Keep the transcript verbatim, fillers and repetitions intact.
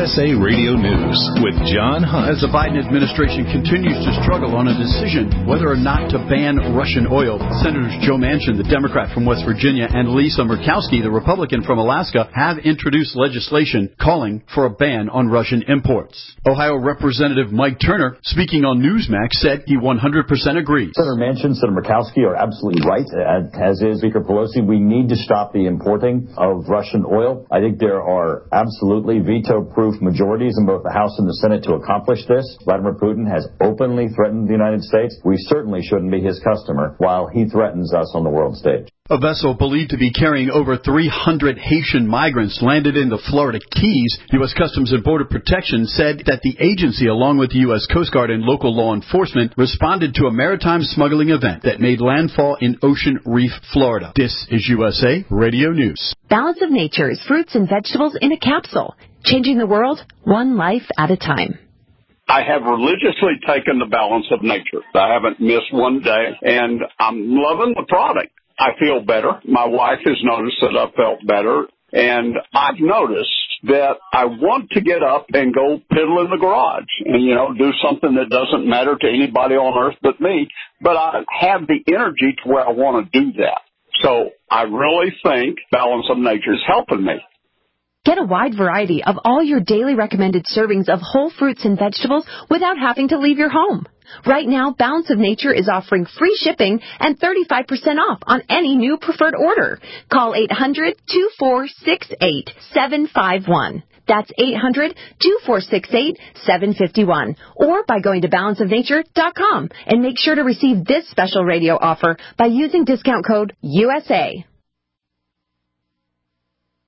S A Radio News with John Hunt. As the Biden administration continues to struggle on a decision whether or not to ban Russian oil, Senators Joe Manchin, the Democrat from West Virginia, and Lisa Murkowski, the Republican from Alaska, have introduced legislation calling for a ban on Russian imports. Ohio Representative Mike Turner, speaking on Newsmax, said he one hundred percent agrees. Senator Manchin, Senator Murkowski are absolutely right, as is Speaker Pelosi. We need to stop the importing of Russian oil. I think there are absolutely veto-proof majorities in both the House and the Senate to accomplish this. Vladimir Putin has openly threatened the United States. We certainly shouldn't be his customer while he threatens us on the world stage. A vessel believed to be carrying over three hundred Haitian migrants landed in the Florida Keys. U S Customs and Border Protection said that the agency, along with the U S Coast Guard and local law enforcement, responded to a maritime smuggling event that made landfall in Ocean Reef, Florida. This is U S A Radio News. Balance of Nature's fruits and vegetables in a capsule, changing the world one life at a time. I have religiously taken the Balance of Nature. I haven't missed one day, and I'm loving the product. I feel better. My wife has noticed that I felt better, and I've noticed that I want to get up and go piddle in the garage and, you know, do something that doesn't matter to anybody on earth but me, but I have the energy to where I want to do that. So I really think Balance of Nature is helping me. Get a wide variety of all your daily recommended servings of whole fruits and vegetables without having to leave your home. Right now, Balance of Nature is offering free shipping and thirty-five percent off on any new preferred order. Call eight hundred, two four six eight, seven five one. That's eight hundred, two four six eight, seven five one. Or by going to balance of nature dot com and make sure to receive this special radio offer by using discount code U S A.